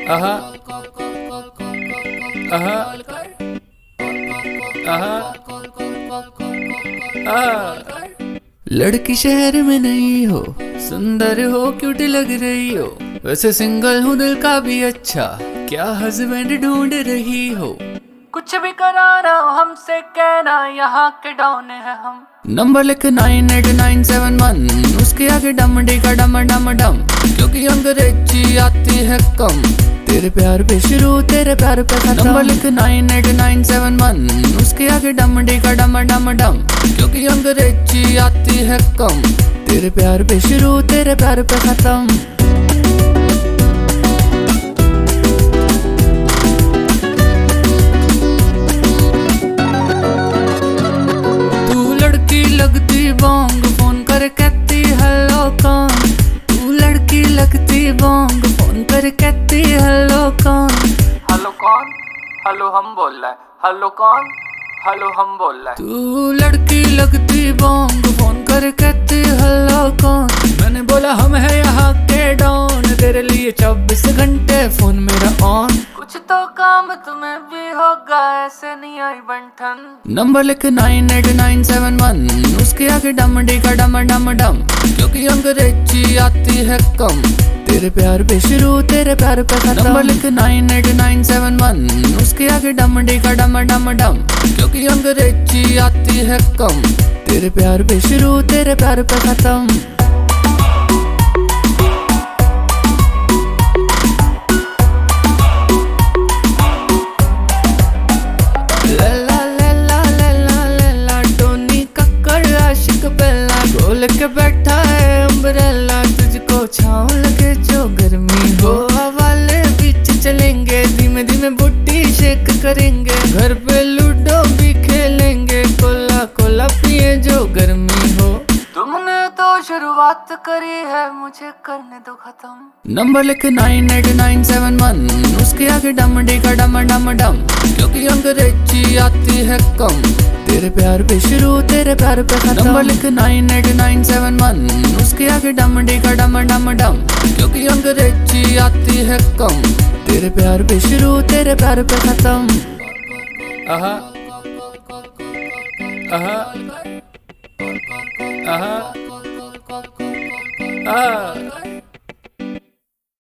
आहा आहा आहा आहा। लड़की शहर में नहीं हो, सुंदर हो, क्यूट लग रही हो, वैसे सिंगल हूँ दिल का भी अच्छा, क्या हस्बैंड ढूंढ रही हो? कुछ भी कराना हमसे कहना, यहाँ के डॉन है हम। नंबर लिख 989711, उसके आगे डम डेगा डम डम डम, क्योंकि अंग्रेजी आती है कम। तेरे प्यार पे शुरू, तेरे प्यार पे खत्म। नंबर लिख 989711, उसके आगे डम डेगा डम डम डम, क्योंकि अंग्रेजी आती है कम। तेरे प्यार पे शुरू, तेरे प्यार पे खत्म। लगती बोंग, फोन कर कहती हेलो कौन। तू लड़की लगती बोंग, फोन कर कहती हेलो कौन। हेलो कौन? हेलो हम बोल रहा है। हेलो कौन? हेलो हम बोल रहा है। तू लड़की लगती बोंग, फोन कर कहती हेलो कौन। मैंने बोला हम है यहाँ के डॉन, तेरे लिए 24 घंटे फोन मेरा ऑन। कुछ तो काम तुम्हें भी होगा, ऐसे नहीं आई बंठन। नंबर लिख 989711, उसके आगे डम डेगा डम डम डम, क्योंकि अंग्रेजी आती है कम। तेरे प्यार पे शुरू, तेरे प्यार पे खत्म। नंबर लिख 989711, उसके आगे डम डेगा डम डम डम, क्योंकि अंग्रेजी आती है कम। तेरे प्यार पे शुरू, तेरे प्यार पे खत्म। खोल के बैठा है अम्ब्रेला, तुझको छाँव लगे जो गर्मी हो। वाले बीच चलेंगे, धीमे धीमे बुट्टी शेक करेंगे, घर पे लूडो भी खेलेंगे, कोला कोला पिए जो गर्मी हो। तुमने तो शुरुआत करी है, मुझे करने दो खत्म। नंबर लिख 989711, उसके आगे डम डेगा डम डम डम, क्योंकि अंग्रेजी आती है कम। तेरे प्यार पे शुरू, तेरे प्यार पे खत्म। नंबर लिख 989711, उसके आगे डम डेगा डम डम डम, क्योंकि अंग्रेजी आती है कम। तेरे प्यार पे शुरू, तेरे प्यार पे खत्म। आहा आहा आहा आहा।